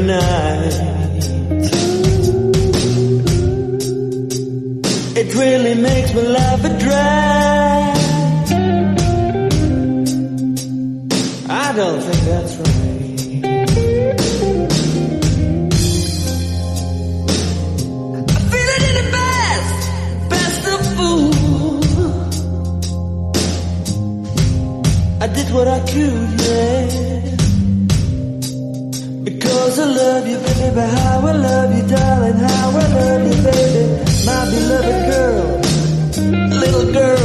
night. It really makes me laugh and dry. I don't think that's right. I feel it in the best of food. I did what I could, yeah. Because I love you, baby, how I love you, darling, how I love you, baby. My beloved girl, little girl.